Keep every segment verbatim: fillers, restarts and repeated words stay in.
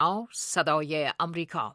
صدای امریکا.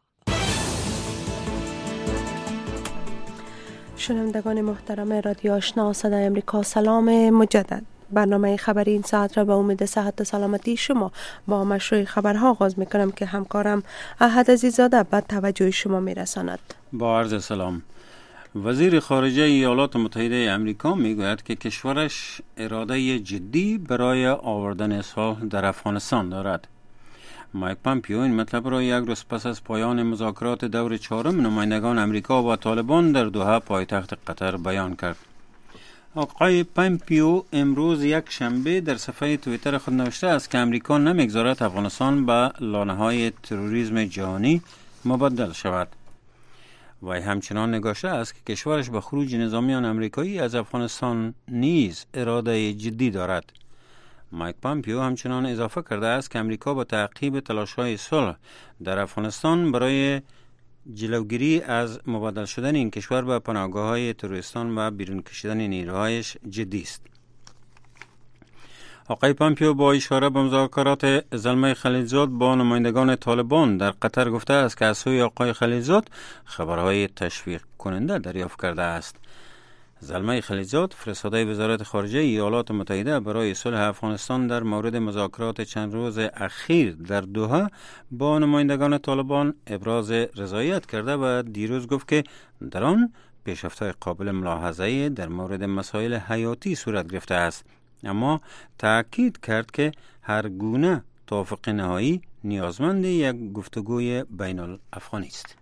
شنوندگان محترم رادیو آشنا صدای امریکا، سلام مجدد. برنامه خبری این ساعت را به امید صحت و سلامتی شما با مشروع خبرها آغاز میکنم که همکارم احد عزیزاده به توجه شما میرساند. با عرض سلام. وزیر خارجه ایالات متحده امریکا میگوید که کشورش اراده جدی برای آوردن صلح در افغانستان دارد. مایک پامپیو این مطلب را یک روز پس از پایان مذاکرات دور چهارم نمایندگان امریکا و طالبان در دوحه پایتخت قطر بیان کرد. آقای پامپیو امروز یک شنبه در صفحه توییتر خود نوشته است که امریکا نمیگذارد افغانستان به لانه‌های تروریسم جهانی مبدل شود. وی همچنان نگاشته است که کشورش به خروج نظامیان امریکایی از افغانستان نیز اراده جدی دارد. مایک پامپیو همچنان اضافه کرده است که امریکا با تعقیب تلاش‌های صلح در افغانستان برای جلوگیری از مبادل شدن این کشور به پناهگاه‌های تروریستان و بیرون کشیدن نیروهایش جدی است. آقای پامپیو با اشاره به مذاکرات زلمه خلیلزاد با نمایندگان طالبان در قطر گفته است که از سوی آقای خلیلزاد خبرهای تشویق کننده دریافت کرده است. زلمه خلیلزاد فرستاده وزارت خارجه ایالات متحده برای صلح افغانستان در مورد مذاکرات چند روز اخیر در دوحه با نمایندگان طالبان ابراز رضایت کرده و دیروز گفت که در آن پیشرفت‌های قابل ملاحظه‌ای در مورد مسائل حیاتی صورت گرفته است، اما تأکید کرد که هر گونه توافق نهایی نیازمند یک گفتگوی بین الافغانی است.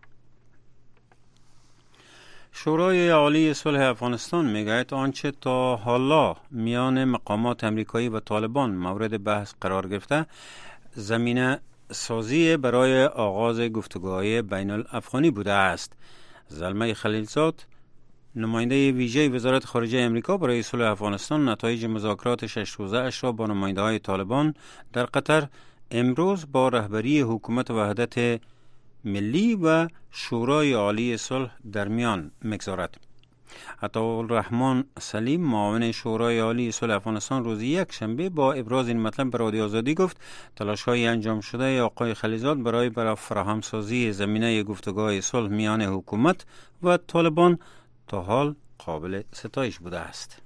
شورای عالی صلح افغانستان میگوید آنچه تا حالا میان مقامات امریکایی و طالبان مورد بحث قرار گرفته زمینه سازی برای آغاز گفتگوهای بین الافغانی بوده است. زلمه خلیلزاد نماینده ویژه وزارت خارجه امریکا برای صلح افغانستان نتایج مذاکرات شش روزه اش را با نماینده‌های طالبان در قطر امروز با رهبری حکومت وحدت ملی و شورای عالی صلح در میان میگذارد. عطاالرحمن سلیم معاون شورای عالی صلح افغانستان روز یک شنبه با ابراز این مطلب به رادیو آزادی گفت تلاش‌های انجام شده آقای خلیلزاد برای برای فراهمسازی زمینه گفتگوهای صلح میان حکومت و طالبان تا حال قابل ستایش بوده است.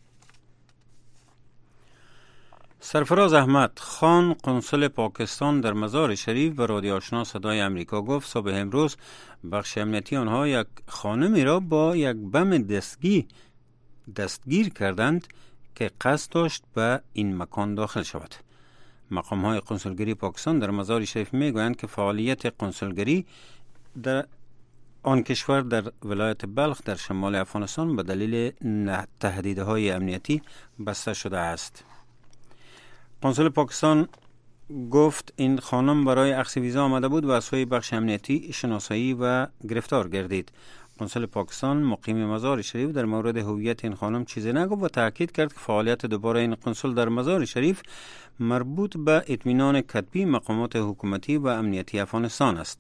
سرفراز احمد خان قنصل پاکستان در مزار شریف به رادیو آشنا صدای امریکا گفت صبح امروز بخش امنیتی آنها یک خانمی را با یک بم دستگی دستگیر کردند که قصد داشت به این مکان داخل شود. مقام‌های قنصلگری پاکستان در مزار شریف میگویند که فعالیت قنصلگری در آن کشور در ولایت بلخ در شمال افغانستان به دلیل تهدیدهای امنیتی بسته شده است. قنصل پاکستان گفت این خانم برای اخذ ویزا آمده بود و از سوی بخش امنیتی شناسایی و گرفتار گردید. قنصل پاکستان مقیم مزار شریف در مورد هویت این خانم چیزی نگفت و تاکید کرد که فعالیت دوباره این قنصل در مزار شریف مربوط به اطمینان کتبی مقامات حکومتی و امنیتی افغانستان است.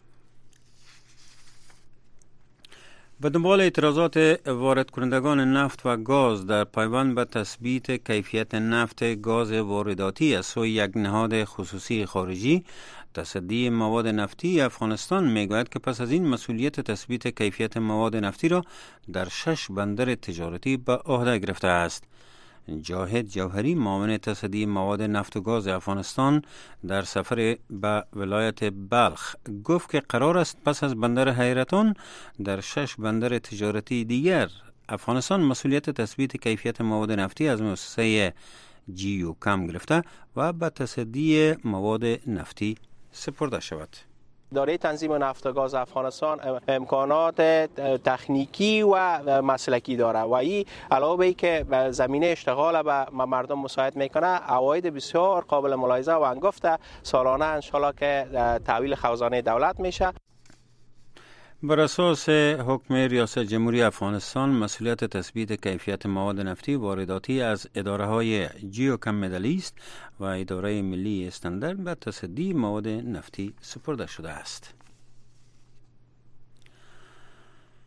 به دنبال اعتراضات وارد کنندگان نفت و گاز در پیوند به تثبیت کیفیت نفت گاز وارداتی از سوی یک نهاد خصوصی خارجی، تصدی مواد نفتی افغانستان میگوید که پس از این مسئولیت تثبیت کیفیت مواد نفتی را در شش بندر تجارتی به عهده گرفته است. جاهد جوهری معاون تصدی مواد نفت و گاز افغانستان در سفر به ولایت بلخ گفت که قرار است پس از بندر حیرتان در شش بندر تجارتی دیگر افغانستان مسئولیت تثبیت کیفیت مواد نفتی از مؤسسه جیو کم گرفته و به تصدی مواد نفتی سپرده شود. اداره تنظیم نفت و گاز افغانستان امکانات تکنیکی و مسلکی داره و این علاوه بر که زمینه اشتغال به مردم مساعد میکنه، عواید بسیار قابل ملاحظه و انگفت سالانه ان شاءالله که تحویل خزانه دولت میشه. بر اساس حکم ریاست جمهوری افغانستان مسئولیت تثبیت کیفیت مواد نفتی وارداتی از اداره های جیوکم مدلی است و اداره ملی استاندارد به تصدی مواد نفتی سپرده شده است.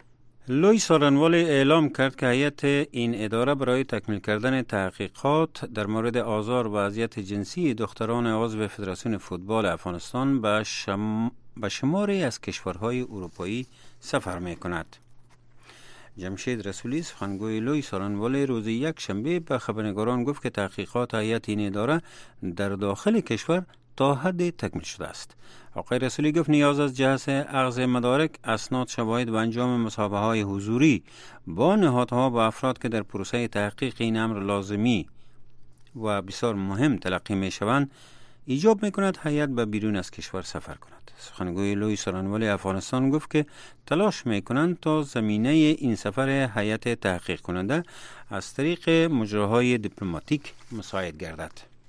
لوی سارنوالی اعلام کرد که هیئت این اداره برای تکمیل کردن تحقیقات در مورد آزار و اذیت جنسی دختران عضو فدراسیون فوتبال افغانستان به شم... به شماری از کشورهای اروپایی سفر می کند. جمشید رسولی سخنگوی لوی سارنوالی روز یک شنبه به خبرنگاران گفت که تحقیقات هیئت این اداره در داخل کشور تا حد تکمیل شده است. آقای رسولی گفت نیاز از جهت اخذ مدارک، اسناد، شواهد و انجام مصاحبه های حضوری با نهادها و افراد که در پروسه تحقیق این امر لازمی و بسیار مهم تلقی می شوند ایجاب می کند هیئت به بیرون از کشور سفر کند. سخنگوی لوی سارنوالی افغانستان گفت که تلاش می کنند تا زمینه این سفر هیئت تحقیق کننده از طریق مجراهای دیپلماتیک مساعد گردد.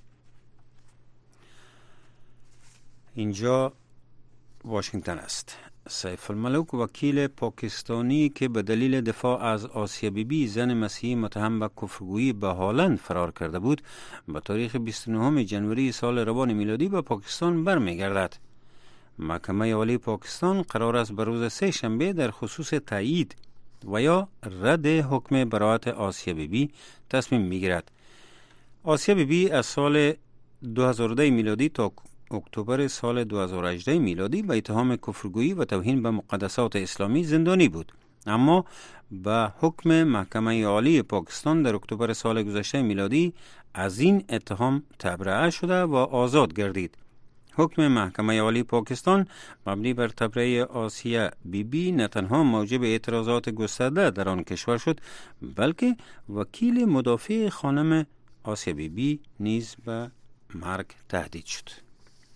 اینجا واشنگتن است. سیف الملک وکیل پاکستانی که به دلیل دفاع از آسیا بیبی زن مسیحی متهم به کفرگویی به هالند فرار کرده بود به تاریخ بیست و نهم ژانویه سال روان میلادی به پاکستان برمیگردد. محکمه عالی پاکستان قرار است به روز سه شنبه در خصوص تایید و یا رد حکم براءت آسیا بیبی تصمیم میگیرد. آسیا بیبی از سال دو هزار و ده میلادی تا اکتبر سال دو هزار و هجده میلادی به اتهام کفرگویی و توهین به مقدسات اسلامی زندانی بود، اما به حکم محکمه عالی پاکستان در اکتبر سال گذشته میلادی از این اتهام تبرئه شده و آزاد گردید. حکم محکمه عالی پاکستان مبنی بر تبرئه آسیا بیبی نه تنها موجب اعتراضات گسترده در آن کشور شد، بلکه وکیل مدافع خانم آسیا بیبی نیز به مرگ تهدید شد.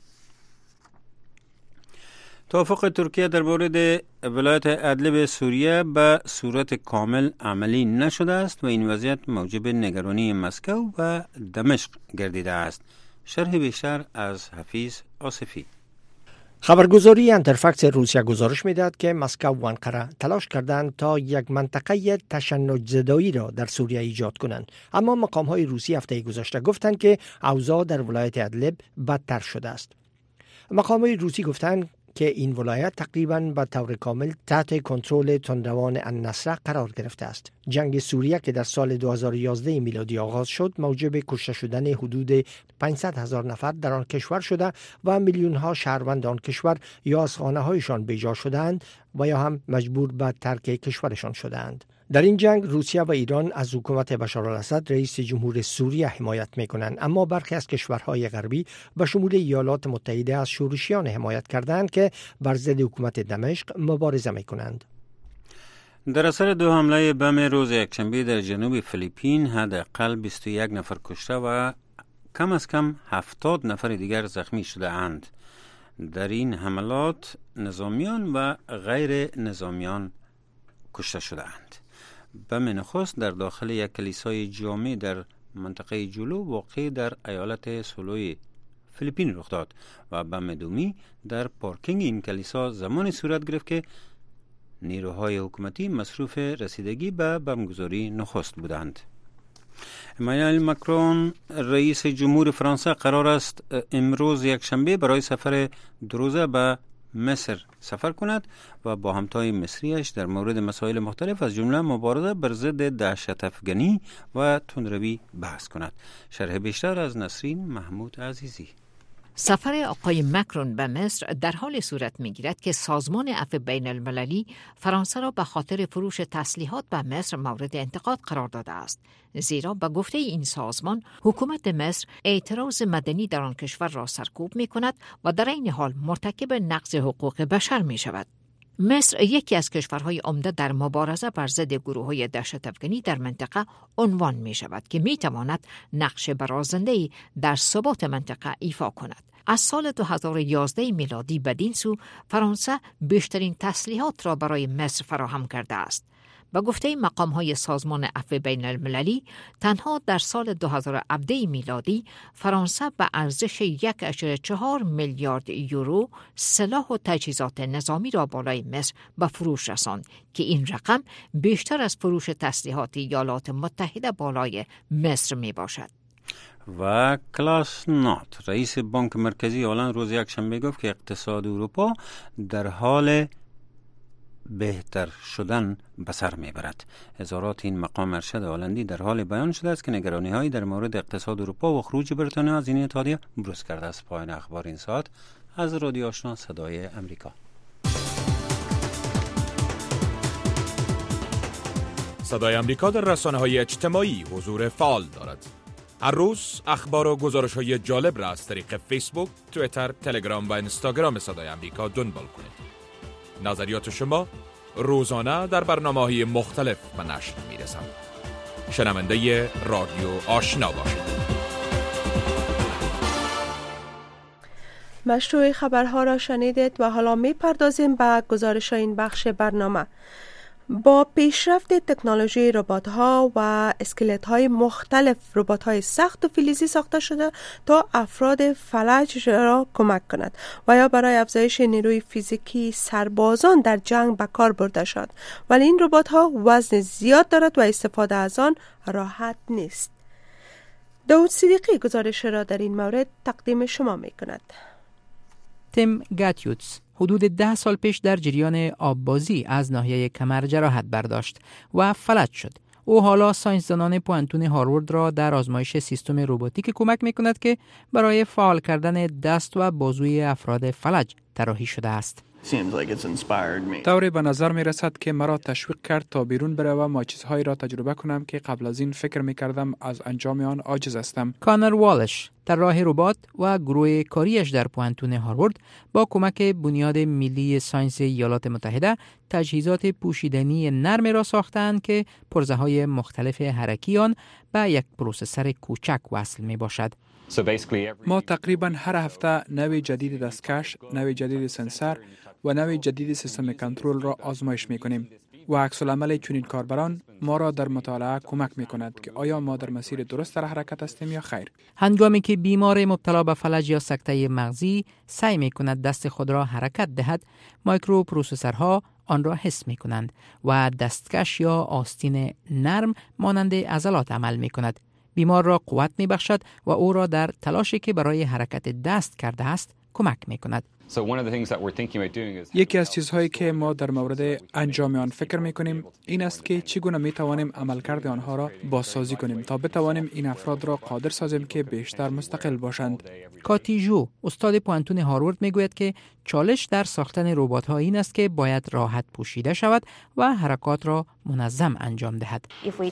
توافق ترکیه در مورد ولایت ادلب سوریه به صورت کامل عملی نشده است و این وضعیت موجب نگرانی مسکو و دمشق گردیده است. شرح بیشتر از حفیظ آصفی. خبرگزاری انترفکس روسیه گزارش می‌دهد که مسکو و انقره تلاش کردند تا یک منطقه تشنج زدایی را در سوریه ایجاد کنند، اما مقام‌های روسی هفته گذشته گفتند که اوضاع در ولایت ادلب بدتر شده است. مقام‌های روسی گفتند که این ولایت تقریباً به طور کامل تحت کنترل تندروان النصره قرار گرفته است. جنگ سوریه که در سال دو هزار و یازده میلادی آغاز شد موجب کشته شدن حدود پانصد هزار نفر در آن کشور شده و میلیون ها شهروند آن کشور یا از خانه هایشان بیجا شدند و یا هم مجبور به ترک کشورشان شدند. در این جنگ روسیه و ایران از حکومت بشار الاسد رئیس جمهور سوریه حمایت می‌کنند، اما برخی از کشورهای غربی به شمول ایالات متحده از شورشیان حمایت کردند که بر ضد حکومت دمشق مبارزه می‌کنند. در اثر دو حمله بم روز یکشنبه در جنوب فیلیپین حداقل بیست و یک نفر کشته و کم از کم هفتاد نفر دیگر زخمی شده اند. در این حملات نظامیان و غیر نظامیان کشته شده اند. بم نخست در داخل یک کلیسای جامع در منطقه جولو واقع در ایالت سولوی فیلیپین رخ داد و بم دومی در پارکینگ این کلیسا زمان صورت گرفت که نیروهای حکومتی مصروف رسیدگی به بمبگذاری نخست بودند. امانوئل ماکرون رئیس جمهور فرانسه قرار است امروز یک شنبه برای سفر دو روزه به مصر سفر کند و با همتای مصریش در مورد مسائل مختلف از جمله مبارزه بر ضد دهشت افغانی و تندروی بحث کند. شرح بیشتر از نسرین محمود عزیزی. سفر آقای مکرون به مصر در حال صورت می‌گیرد که سازمان عفو بین المللی فرانسه را به خاطر فروش تسلیحات به مصر مورد انتقاد قرار داده است، زیرا به گفته این سازمان حکومت مصر اعتراض مدنی در آن کشور را سرکوب می‌کند و در این حال مرتکب نقض حقوق بشر می‌شود. مصر یکی از کشورهای عمده در مبارزه بر ضد گروه‌های دهشت افغانی در منطقه عنوان می‌شود که می‌تواند نقش برازنده‌ای در ثبات منطقه ایفا کند. از سال دو هزار و یازده میلادی بدین سو فرانسه بیشترین تسلیحات را برای مصر فراهم کرده است. به گفته مقام‌های سازمان عفو بین المللی تنها در سال دو هزار و هفده میلادی فرانسه به ارزش یک و چهار میلیارد یورو سلاح و تجهیزات نظامی را بالای مصر به فروش رساند که این رقم بیشتر از فروش تسلیحات ایالات متحده بالای مصر می باشد. و کلاس نات رئیس بانک مرکزی هلند روز یک شنبه گفت که اقتصاد اروپا در حال بهتر شدن به سر میبرد. اظهارات این مقام ارشد هلندی در حال بیان شده است که نگرانی هایی در مورد اقتصاد اروپا و خروج بریتانیا از این اتحادیه بروز کرده است. پایان اخبار این ساعت از رادیو آشنا صدای امریکا. صدای امریکا در رسانه‌های اجتماعی حضور فعال دارد. هر روز اخبار و گزارش‌های جالب را از طریق فیسبوک، توییتر، تلگرام و اینستاگرام صدای امریکا دنبال کنید. نظریات شما روزانه در برنامه‌های مختلف به نشر می‌رسند. شنونده رادیو آشنا باشید. مشروع خبرها را شنیدید و حالا می‌پردازیم به گزارش این بخش برنامه. با پیشرفت تکنولوژی ربات‌ها و اسکلت‌های مختلف، ربات‌های سخت و فلزی ساخته شده تا افراد فلج را کمک کند و یا برای افزایش نیروی فیزیکی سربازان در جنگ به کار برده شد، ولی این ربات‌ها وزن زیاد دارد و استفاده از آن راحت نیست. داود صدیقی گزارش را در این مورد تقدیم شما می‌کند. تیم گاتیوتس حدود ده سال پیش در جریان آببازی از ناحیه کمر جراحت برداشت و فلج شد. او حالا ساینسدانان پوانتون هاروارد را در آزمایش سیستم روباتیک کمک می‌کند که برای فعال کردن دست و بازوی افراد فلج طراحی شده است. طوری به نظر می رسد که مرا تشویق کرد تا بیرون بروم و چیزهایی را تجربه کنم که قبل از این فکر می کردم از انجام آن عاجز هستم. کانر والش، طراح ربات و گروه کاریش در پوانتون هاروارد، با کمک بنیاد ملی ساینس ایالات متحده تجهیزات پوشیدنی نرم را ساختند که پرزه‌های مختلف حرکی آن به یک پروسسور کوچک وصل می باشد. ما تقریبا هر هفته نوع جدید دستکش، نوع جدید سنسور و نوع جدید سیستم کنترل را آزمایش می کنیم و عکس العمل چنین کاربران ما را در مطالعه کمک می کند که آیا ما در مسیر درست در حرکت هستیم یا خیر. هنگامی که بیمار مبتلا به فلج یا سکته مغزی سعی می کند دست خود را حرکت دهد، مایکرو پروسسورها آن را حس می کنند و دستکش یا آستین نرم مانند عضلات عمل می کند. بیمار را قوت می بخشد و او را در تلاشی که برای حرکت دست کرده است کمک می کند. یکی از چیزهایی که ما در مورد انجام آن فکر می کنیم این است که چگونه می توانیم عملکرد آنها را بازسازی کنیم تا بتوانیم این افراد را قادر سازیم که بیشتر مستقل باشند. کاتی جو، استاد پوانتون هاروارد، می گوید که چالش در ساختن ربات‌ها این است که باید راحت پوشیده شود و حرکات را منظم انجام دهد.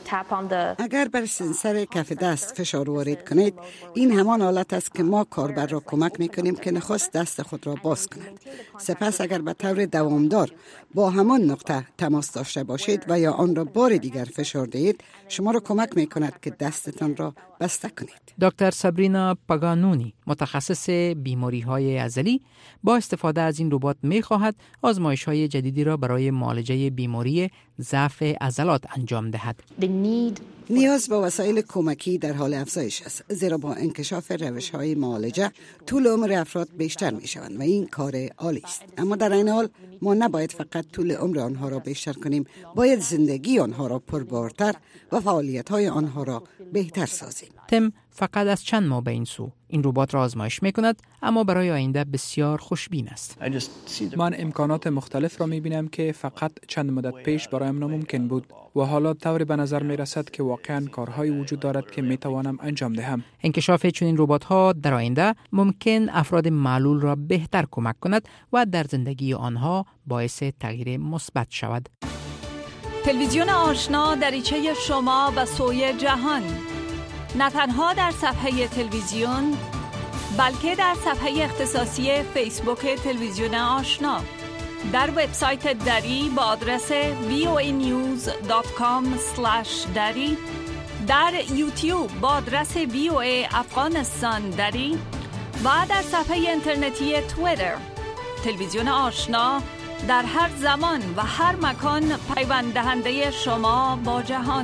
اگر بر سنسر کف دست فشار وارد کنید، این همان حالت است که ما کاربر را کمک می کنیم که نخست دست خود را باز کند. سپس اگر به طور دوامدار با همان نقطه تماس داشته باشید و یا آن را بار دیگر فشار دهید، شما را کمک می کند که دستتان را بسته کنید. دکتر سابرینا پاگانونی، متخصص بیماری‌های عضلی، با استفاده از این ربات می‌خواهد آزمایش‌های جدیدی را برای معالجه بیماری ضعف عضلات انجام دهد. نیاز به وسایل کمکی در حال افزایش است، زیرا با انکشاف روش‌های معالجه طول عمر افراد بیشتر می‌شوند و این کار عالی است. اما در این حال ما نباید فقط طول عمر آنها را بیشتر کنیم، باید زندگی آنها را پربارتر و فعالیت‌های آنها را بهتر سازیم. تم فقط از چند ماه به این سو این ربات را آزمایش می‌کند، اما برای آینده بسیار خوشبین است. من امکانات مختلف را می‌بینم که فقط چند مدت پیش برایم ناممکن بود و حالا طوری به نظر می‌رسد که واقعاً کارهایی وجود دارد که می‌توانم انجام دهم. انکشاف چنین ربات‌ها در آینده ممکن افراد معلول را بهتر کمک کند و در زندگی آنها باعث تغییر مثبت شود. تلویزیون آشنا دریچه شما به سوی جهان، نه تنها در صفحه تلویزیون بلکه در صفحه اختصاصی فیسبوک تلویزیون آشنا، در وبسایت دری با آدرس وی او ای نیوز دات کام اسلش دری، در یوتیوب با آدرس وی او ای افغانستان دری و در صفحه اینترنتی توییتر. تلویزیون آشنا در هر زمان و هر مکان پیوند دهنده شما با جهان.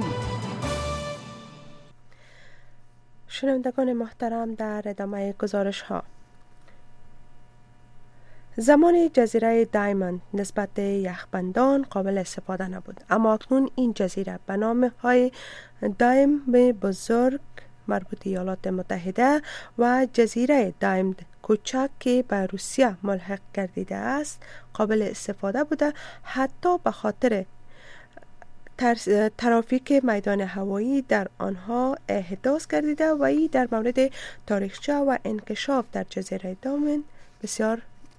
شنوندگان محترم، در ادامه گزارش ها، زمان جزیره دایموند نسبت به یخبندان قابل استفاده نبود، اما اکنون این جزیره به نام های دایم بزرگ مربوط ایالات متحده و جزیره دایمد کوچک که به روسیه ملحق گردیده است قابل استفاده بوده، حتی به خاطر ترافیک میدان هوایی در آنها احداث گردیده و این در مورد تاریخچه و انکشاف در جزیره دایمد بسیار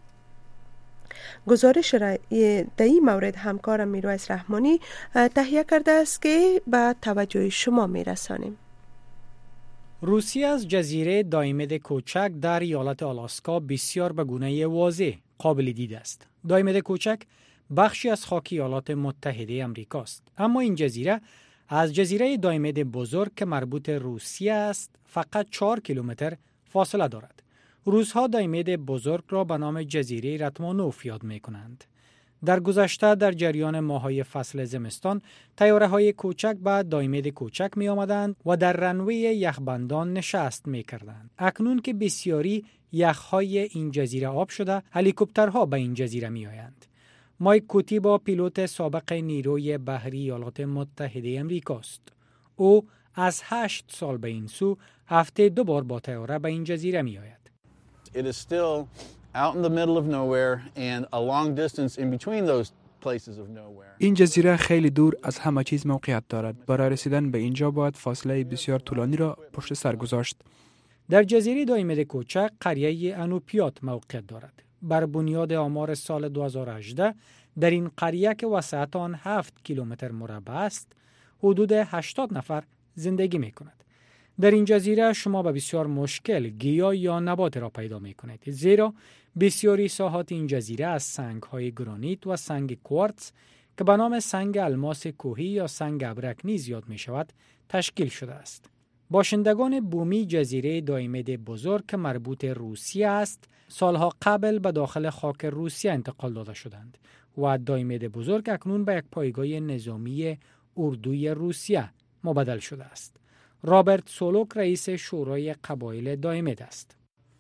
گزارش را در این مورد همکارم میرویس رحمانی تهیه کرده است که به توجه شما میرسانیم. روسیه از جزیره دایمد کوچک در ایالت آلاسکا بسیار به گونه واضح قابل دید است. دایمد کوچک بخشی از خاک ایالات متحده امریکا است، اما این جزیره از جزیره دایمد بزرگ که مربوط روسیه است فقط چهار کیلومتر فاصله دارد. روس‌ها دایمد بزرگ را به نام جزیره رتمانوف یاد می‌کنند. در گذشته در جریان ماه‌های فصل زمستان طیاره‌های کوچک به دایمد کوچک می‌آمدند و در رنوی یخبندان نشست می‌کردند. اکنون که بسیاری یخ‌های این جزیره آب شده، هلیکوپترها به این جزیره می‌آیند. مایک کوتی با پیلوت سابق نیروی بحری ایالات متحده امریکا است. او از هشت سال به این سو هفته دو بار با طیاره به این جزیره می‌آید. It is still out in the middle of nowhere and a long distance in between those places of nowhere. این جزیره خیلی دور از همه چیز موقعیت دارد. برای رسیدن به اینجا باید فاصله بسیار طولانی را پشت سر گذاشت. در جزیره دایمد کوچک قریه انوپیات موقعیت دارد. بر بنیاد آمار سال دو هزار و هجده در این قریه که وسعت آن هفت کیلومتر مربع است، حدود هشتاد نفر زندگی می کند. در این جزیره شما به بسیار مشکل گیاه یا نبات را پیدا می کنید، زیرا بسیاری ساحات این جزیره از سنگ های گرانیت و سنگ کوارتز که به نام سنگ الماس کوهی یا سنگ ابرک نیز یاد می شود تشکیل شده است. باشندگان بومی جزیره دایمد بزرگ که مربوط روسیه است سالها قبل به داخل خاک روسیه انتقال داده شدند و دایمد بزرگ اکنون به یک پایگاه نظامی اردوی روسیه مبدل شده است. رابرت سولوک رئیس شورای قبایل دایمد است.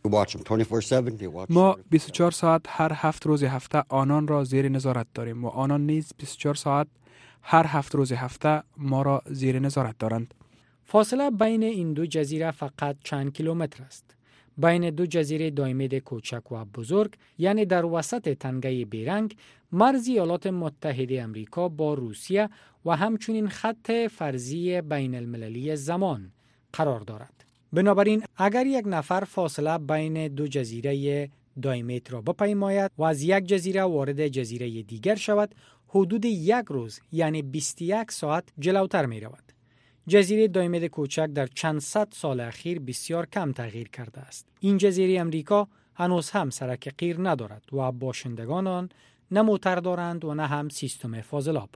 ما بیست و چهار ساعت هر هفت روز هفته آنان را زیر نظارت داریم و آنان نیز بیست و چهار ساعت هر هفت روز هفته ما را زیر نظارت دارند. فاصله بین این دو جزیره فقط چند کیلومتر است. بین دو جزیره دایمد کوچک و بزرگ، یعنی در وسط تنگه بیرنگ، مرز ایالات متحده امریکا با روسیه و همچنین خط فرضی بین المللی زمان قرار دارد. بنابراین اگر یک نفر فاصله بین دو جزیره دایمد را بپیماید و از یک جزیره وارد جزیره دیگر شود، حدود یک روز یعنی بیست و یک ساعت جلوتر می رود. جزیره دایمد کوچک در چند صد سال اخیر بسیار کم تغییر کرده است. این جزیره امریکا هنوز هم سرک قیر ندارد و باشندگان آن نه موتر دارند و نه هم سیستم فاضلاب.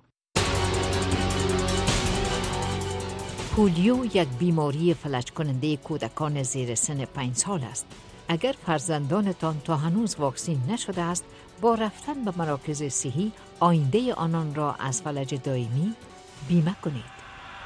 پولیو یک بیماری فلج کننده کودکان زیر سن پنج سال است. اگر فرزندانتان تا هنوز واکسین نشده است، با رفتن به مراکز صحی آینده آنان را از فلج دائمی بیمه کنید.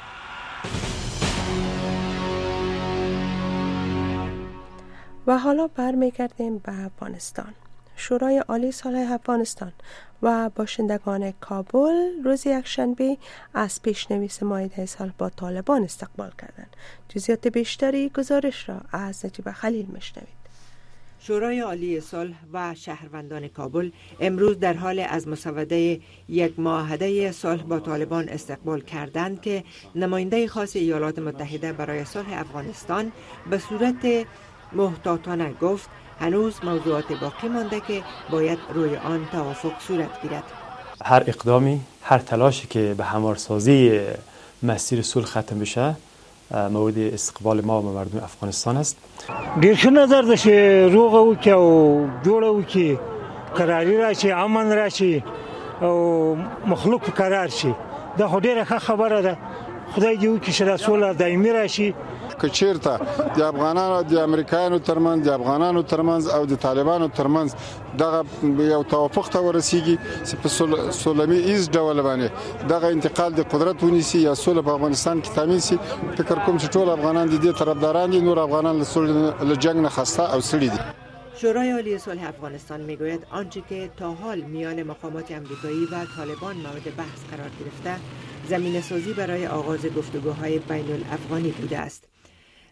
و حالا برمیگردیم به افغانستان. شورای عالی صلح افغانستان و باشندگان کابل روز یکشنبه از پیشنویس معاهده صلح با طالبان استقبال کردند. جزئیات بیشتری گزارش را از نجیب خلیل میشنوید. شورای عالی صلح و شهروندان کابل امروز در حال از مسوده یک معاهده صلح با طالبان استقبال کردند که نماینده خاص ایالات متحده برای صلح افغانستان به صورت محتاطانه گفت هنوز موضوعات باقی مانده که باید روی آن توافق صورت گیرد. هر اقدامی، هر تلاشی که به همارسازی مسیر صلح ختم بشه مورد استقبال ما و مردم افغانستان است. ډیر ښه نظر ده چې روغه وکړي او جوړه وکړي، قراري راشي، امن راشي او مخلوق قرار شي. دا خو ډیره ښه خبره ده. خدای دې وکړي چې دا سوله دایمي راشي. که چیرته د افغانانو د امریکایانو ترمنځ د افغانانو ترمنځ او د طالبانو ترمنځ دغه یو توافق ته ورسیږي چې په سولمي ایز ډول باندې دغه انتقال د قدرت ونیسي یا سوله په افغانستان کې تامین شي، فکر کوم چې ټول افغانان د دې طرفداران دي. نور افغانان له جنگ نه خسته او سړي دي. شورای عالی صلح افغانستان میگوید آنچه که تا حال میان مقامات امریکایی و طالبان مورد بحث قرار گرفته زمینه سازی برای آغاز گفتگوهای بین الافغانی بوده است.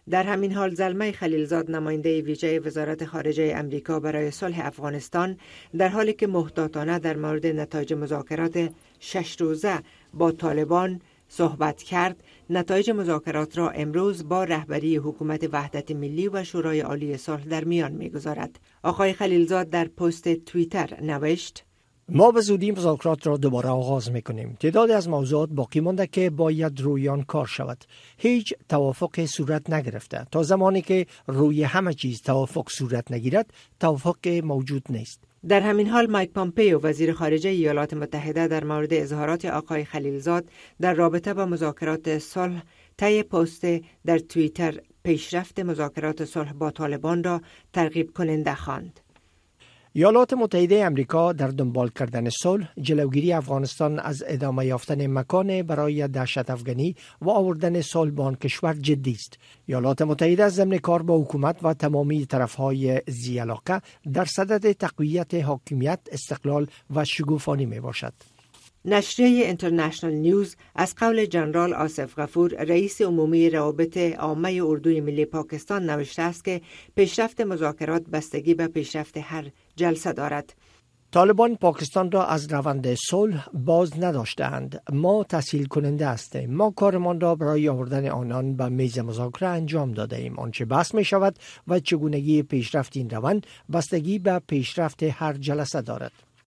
در همین حال زلمه خلیلزاد نماینده ویژه وزارت خارجه امریکا برای صلح افغانستان در حالی که محتاطانه در مورد نتایج مذاکرات شش روزه با طالبان صحبت کرد، نتایج مذاکرات را امروز با رهبری حکومت وحدت ملی و شورای عالی صلح در میان می‌گذارد. آقای خلیلزاد در پست توییتر نوشت: ما به زودی مذاکرات را دوباره آغاز میکنیم. تعدادی از موضوعات باقی مانده که باید روی آن کار شود. هیچ توافق صورت نگرفته. تا زمانی که روی همه چیز توافق صورت نگیرد، توافق موجود نیست. در همین حال مایک پامپئو وزیر خارجه ایالات متحده در مورد اظهارات آقای خلیلزاد در رابطه با مذاکرات صلح طی پست در توییتر پیشرفت مذاکرات صلح با طالبان را ترغیب کننده خواند. ایالات متحده آمریکا در دنبال کردن صلح، جلوگیری افغانستان از ادامه یافتن مکان برای دهشت افغانی و آوردن صلح به آن کشور جدی است. ایالات متحده ضمن کار با حکومت و تمامی طرفهای ذی علاقه در صدد تقویت حاکمیت، استقلال و شگوفانی می باشد. نشریه اینترنشنال نیوز از قول جنرال آصف غفور رئیس عمومی روابط عامه اردوی ملی پاکستان نوشته است که پیشرفت مذاکرات بستگی به پیشرفت هر جلسه دارد. طالبان پاکستان را از روند صلح باز نداشتند. ما تسهیل کننده هستیم. ما کارمان را برای آوردن آنان به میز مذاکره انجام داده ایم. آنچه بحث می شود و چگونگی پیشرفت این روند بستگی به پیشرفت هر جلسه دارد.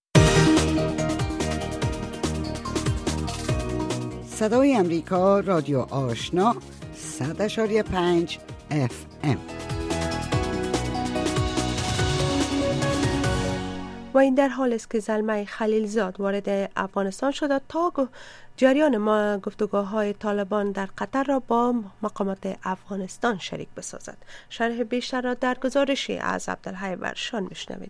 صدای امریکا، رادیو آشنا، صد اشاری پنج اف ام. و این در حال است که زلمه خلیلزاد وارد افغانستان شده تا جریان ما گفتگوهای طالبان در قطر را با مقامات افغانستان شریک بسازد. شرح بیشتر را در گزارشی از عبدالحی ورشان میشنوید.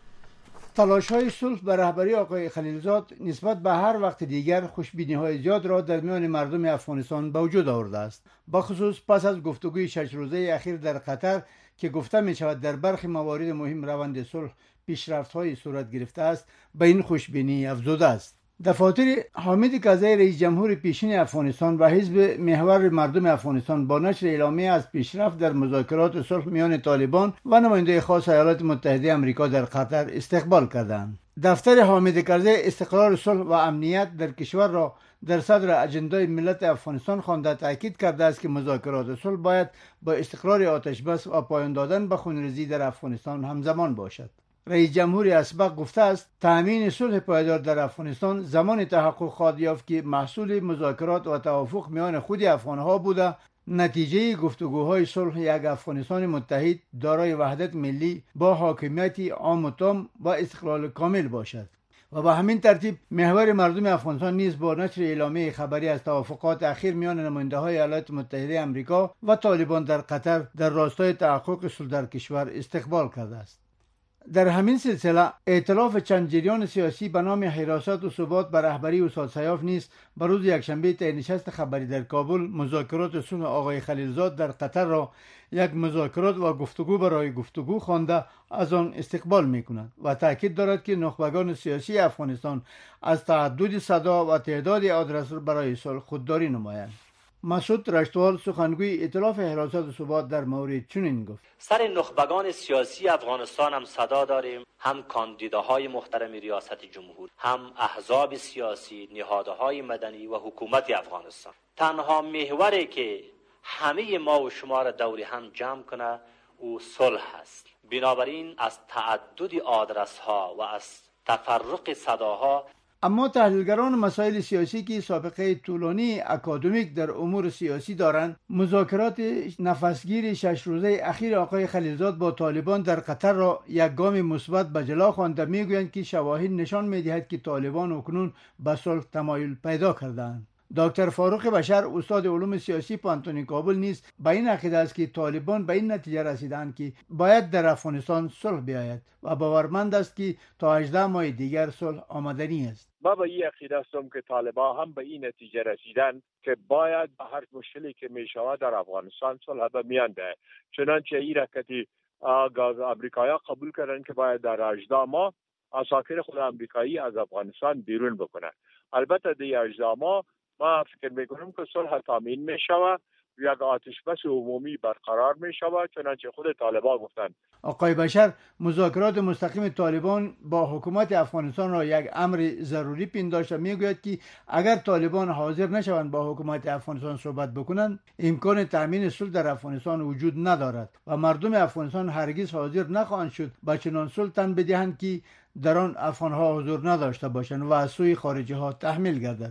تلاش‌های صلح به رهبری آقای خلیلزاد نسبت به هر وقت دیگر خوشبینی‌های زیاد را در میان مردم افغانستان به وجود آورده است. بخصوص پس از گفتگوی شش روزه اخیر در قطر که گفته می‌شود در برخی موارد مهم روند صلح پیشرفت‌های صورت گرفته است، به این خوشبینی افزوده است. دفاتر حامد کرزی رئیس جمهور پیشین افغانستان و حزب محور مردم افغانستان با نشر اعلامیه از پیشرفت در مذاکرات صلح میان طالبان و نماینده خاص ایالات متحده آمریکا در قطر استقبال کردند. دفتر حامد کرزی استقرار صلح و امنیت در کشور را در صدر اجندای ملت افغانستان خوانده تاکید کرده است که مذاکرات صلح باید با استقرار آتش بس و پایان دادن به خونریزی در افغانستان همزمان باشد. رئیس جمهور اسبق گفته است تأمین صلح پایدار در افغانستان زمان تحقق خواهد یافت که محصول مذاکرات و توافق میان خود افغانها بوده، نتیجه گفتگوهای صلح یک افغانستان متحد دارای وحدت ملی با حاکمیت عام و تام و استقلال کامل باشد. و به همین ترتیب محور مردم افغانستان نیز با نشر اعلامیه خبری از توافقات اخیر میان نماینده های ایالات متحده آمریکا و طالبان در قطر در راستای تحقق صلح در کشور استقبال کرده است. در همین سلسله ائتلاف چند جریان سیاسی به نام حراست و ثبات به رهبری استاد سیاف نیز به روز یکشنبه طی نشست خبری در کابل مذاکرات صلح آقای خلیلزاد در قطر را یک مذاکرات و گفتگو برای گفتگو خوانده از آن استقبال می‌کند و تاکید دارد که نخبگان سیاسی افغانستان از تعدد صدا و تعداد آدرس برای صلح خودداری نمایند. مسعود رشتوال سخنگوی ائتلاف حراست و ثبات در مورد چنین گفت: سر نخبگان سیاسی افغانستان هم صدا داریم، هم کاندیداهای محترم ریاست جمهور، هم احزاب سیاسی، نهادهای مدنی و حکومت افغانستان. تنها محوری که همه ما و شما را دور هم جمع کنه او صلح است. بنابراین از تعدد آدرس ها و از تفرق صداها. اما تحلیلگران مسائل سیاسی که سابقه طولانی اکادمیک در امور سیاسی دارند، مذاکرات نفسگیر شش روزه اخیر آقای خلیلزاد با طالبان در قطر را یک گام مثبت به جلو خوانده میگویند که شواهد نشان میدهد که طالبان اکنون به صلح تمایل پیدا کردند. دکتر فاروق بشر استاد علوم سیاسی پانتون کابل نیز به این عقیده است که طالبان به این نتیجه رسیدند که باید در افغانستان صلح بیاید و باورمند است که تا هجده ماه دیگر صلح آمدنی است. ما به این عقیده هستم که طالبان هم به این نتیجه رسیدند که باید به هر مشکلی که می شود در افغانستان صلح به میان دهد. چنانچه این رکتی امریکایی‌ها قبول کردند که باید در هجده ماه اساکر خود امریکایی از افغانستان بیرون بکنند. البته در هجده ماه ما فکر میکنم که صلح تامین می شود یک آتش بس عمومی برقرار می شود، چنانچه خود طالبان گفتند. آقای بشر، مذاکرات مستقیم طالبان با حکومت افغانستان را یک امر ضروری پنداشته. میگوید که اگر طالبان حاضر نشوند با حکومت افغانستان صحبت بکنند، امکان تامین صلح در افغانستان وجود ندارد و مردم افغانستان هرگز حاضر نخواهند شد به چنان صلح تن بدهند که در آن افغانها حضور نداشته باشند و از سوی خارجی ها تحمیل گردد.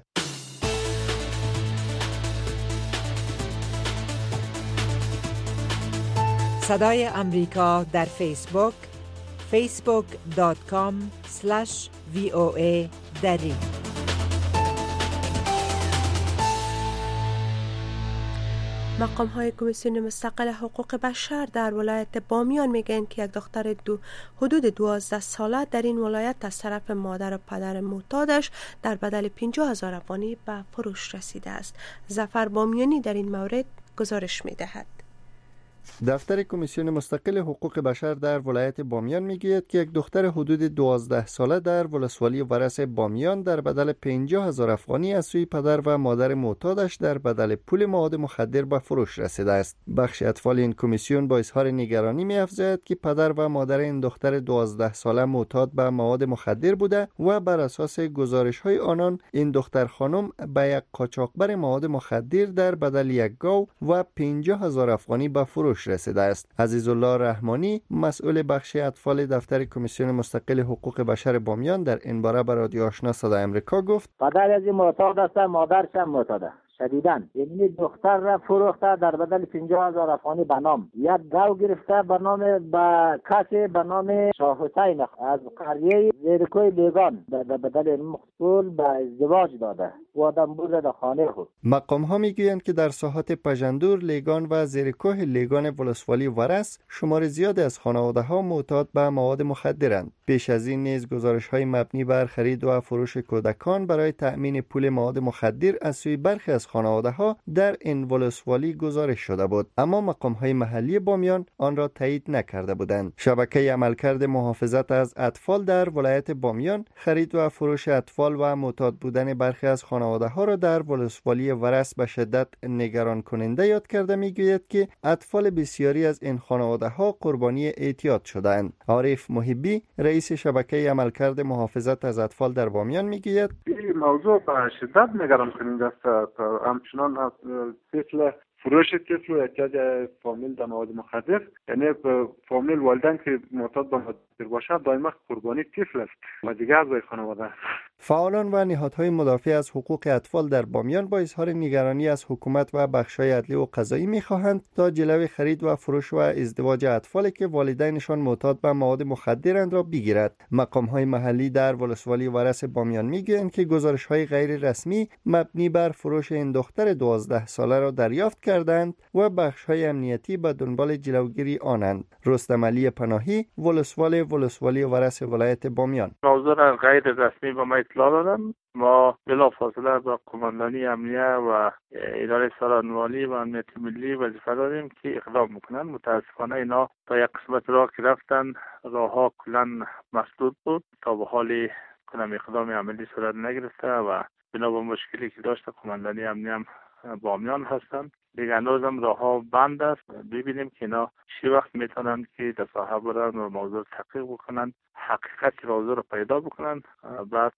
صدای امریکا در فیسبوک فیسبوک دات کام اسلش وی او ای دری. مقام های کمیسیون مستقل حقوق بشر در ولایت بامیان میگن که یک دختر دو حدود دوازده ساله در این ولایت از طرف مادر و پدر معتادش در بدل پنجاه هزار افغانی به فروش رسیده است. ظفر بامیانی در این مورد گزارش میدهد. دفتر کمیسیون مستقل حقوق بشر در ولایت بامیان میگوید که یک دختر حدود دوازده ساله در ولسوالی ورس بامیان در بدل پنجاه هزار افغانی از سوی پدر و مادر معتادش در بدل پول مواد مخدر به فروش رسیده است. بخش اطفال این کمیسیون با اظهار نگرانی می‌افزاید که پدر و مادر این دختر دوازده ساله معتاد به مواد مخدر بوده و بر اساس گزارش‌های آنان این دختر خانم به یک قاچاقبر مواد مخدر در بدل یک گاو و پنجاه هزار افغانی به فروش رسیده است. عزیزالله رحمانی مسئول بخش اطفال دفتر کمیسیون مستقل حقوق بشر بامیان در این باره به رادیو آشنا صدای امریکا گفت: پدر از این معتاد است، مادرش هم معتاده شدیدن. این دختر را فروخته در بدل پنجاه هزار افغانی به نام. یک گاو گرفته به نام به کسی به نام شاه حسین از قریه زیرکوی لیگان در بدل مقصول به ازدواج داده و آدم برده در خانه خود. مقام ها میگویند که در ساحات پژندور، لیگان و زیرکوه لیگان ولسوالی ورس شمار زیادی از خانواده ها معتاد به مواد مخدرند. پیش از این نیز گزارش های مبنی بر خرید و فروش کودکان برای تأمین پول مواد مخدر از سوی برخی از خانواده ها در این ولسوالی گزارش شده بود، اما مقام های محلی بامیان آن را تایید نکرده بودند. شبکه عملکرد محافظت از اطفال در ولایت بامیان خرید و فروش اطفال و معتاد بودن برخی از خانواده ها را در ولسوالی ورس به شدت نگران کننده یاد کرده میگوید که اطفال بسیاری از این خانواده ها قربانی اعتیاد شدند. عارف محبی رئیس شبکه عملکرد محافظت از اطفال در بامیان میگوید: این موضوع به شدت نگران کننده است. همچنان از طفل فروش طفل و احتیاج فامیل در مواد مخدر، یعنی فامیل والدین که معتاد به مخدر باشد دائما قربانی طفل است و دیگر از خانواده است. فعالان و نهادهای مدافع از حقوق اطفال در بامیان با اظهار نگرانی از حکومت و بخش‌های عدلی و قضایی می‌خواهند تا جلوی خرید و فروش و ازدواج اطفالی که والدینشان معتاد به مواد مخدرند را بگیرد. مقام‌های محلی در ولسوالی ورس بامیان می‌گویند که گزارش‌های غیر رسمی مبنی بر فروش این دختر دوازده ساله را دریافت کردند و بخش‌های امنیتی به دنبال جلوگیری آنند. رستم علی پناهی، ولسوال ولسوالی ورس ولایت بامیان: موضوع غیر رسمی با ما اطلاع دادن. ما بلافاصله با قماندانی امنیه و اداره سالانمالی و امنیت ملی وظیفه داریم که اقدام میکنن. متاسفانه اینا تا یک قسمت راه که رفتن راه ها کلا مسدود بود، تا به حال کنم اقدام عملی صورت نگرفته و بنا به مشکلی که داشته قماندانی امنیه هم بامیان هستن. دیگه هنوزم راه ها بند است. ببینیم که اینا چی وقت میتونن که در ساحه برن و موضوع تحقیق بکنن، حقیقت موضوع رو پیدا بکنن، بعد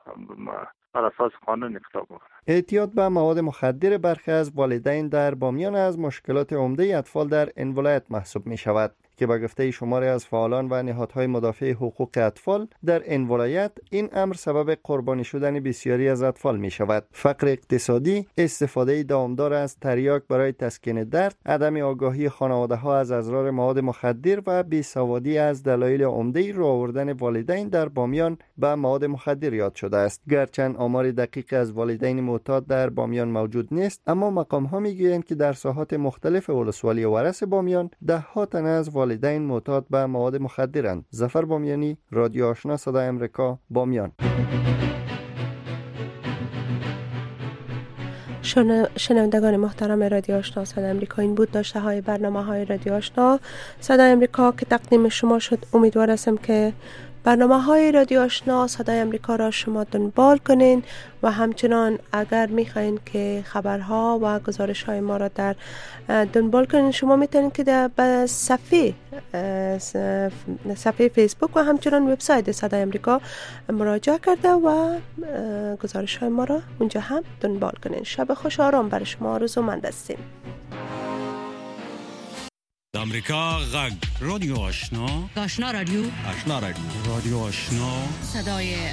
بر اساس قانون اقدام بکنن. اعتیاد به مواد مخدر برخی از والدین در بامیان از مشکلات عمده اطفال در این ولایت محسوب می شود که با گفته شماری از فعالان و نهادهای مدافع حقوق اطفال در این ولایت این امر سبب قربانی شدن بسیاری از اطفال می شود. فقر اقتصادی، استفاده دامدار از تریاک برای تسکین درد، عدم آگاهی خانواده ها از اضرار مواد مخدر و بیسوادی از دلایل عمده راه آوردن والدین در بامیان به مواد مخدر یاد شده است. گرچند آمار دقیق از والدین معتاد در بامیان موجود نیست، اما مقام ها میگویند که در ساحات مختلف ولسوالی ورس بامیان ده ها تن از والدین معتاد به مواد مخدرند. ظفر بامیانی، رادیو آشنا صدای امریکا، بامیان. شنوندگان محترم رادیو آشنا صدای امریکا، این بود داشته های برنامه های رادیو آشنا صدای امریکا که تقدیم شما شد. امیدوار هستم که برنامه های رادیو آشنا صدای امریکا را شما دنبال کنین و همچنان اگر میخواین که خبرها و گزارش های ما را در دنبال کنین، شما میتونین که در صفحه صفحه فیسبوک و همچنان وبسایت صدای امریکا مراجعه کرده و گزارش های ما را اونجا هم دنبال کنین. شب خوش آرام برای شما آرزومند هستیم. امریکا غږ رادیو آشنا، آشنا رادیو، آشنا رادیو، رادیو آشنا، صدای